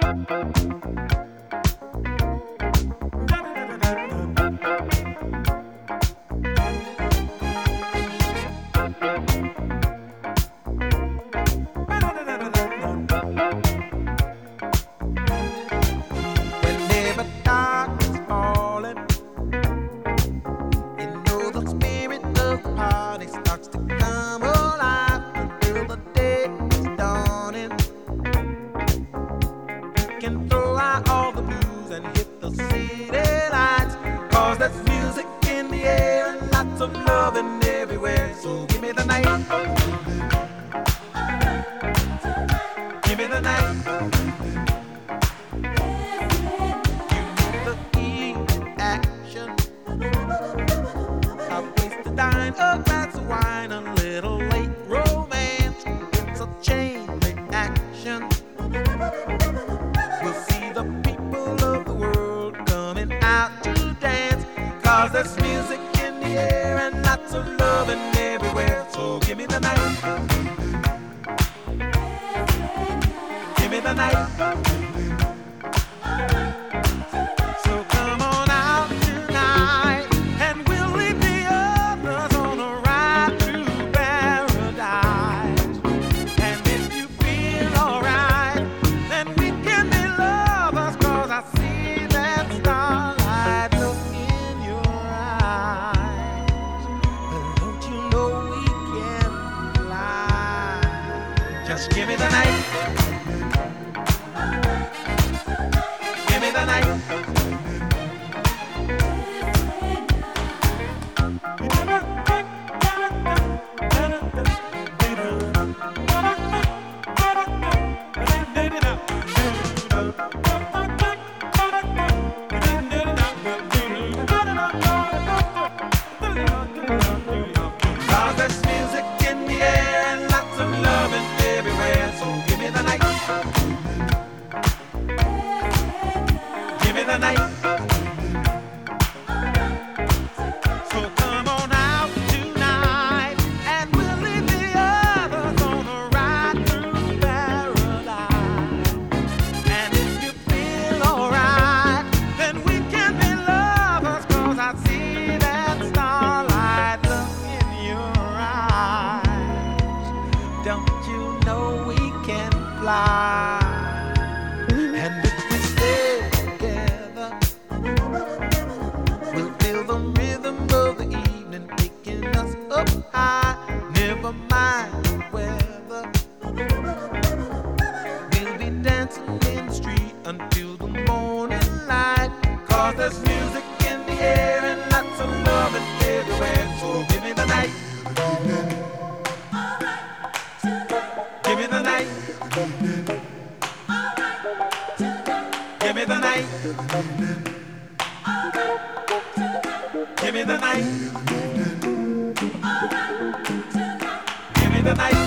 Whenever dark is falling, you know the spirit of the party starts to come alive until the day is dawning. You can throw out all the blues and hit the city lights, 'cause there's music in the air and lots of loving everywhere. So give me the night, give me the night. A glass of wine, a little late romance. It's a chain reaction. We'll see the people of the world coming out to dance, 'cause there's music in the air and lots of loving everywhere. So give me the night, give me the night. Just give me the night. Give me the night. Cause there's music in the air and lots of loving everywhere. So give me the night. Give me the night. So come on out tonight and we'll leave the others on a ride through paradise. And if you feel alright, then we can be lovers, 'cause I see that starlight look in your eyes. Don't you know we can fly? And if we stay together, we'll feel the rhythm of the evening taking us up high. Never mind the weather, we'll be dancing in the street until the morning light, 'cause there's music in the air and lots of loving everywhere. So give me the night, give me the night, give me the night, give me the night, give me the night.